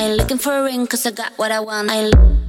ain't looking for a ring, cause I got what I want. I ain't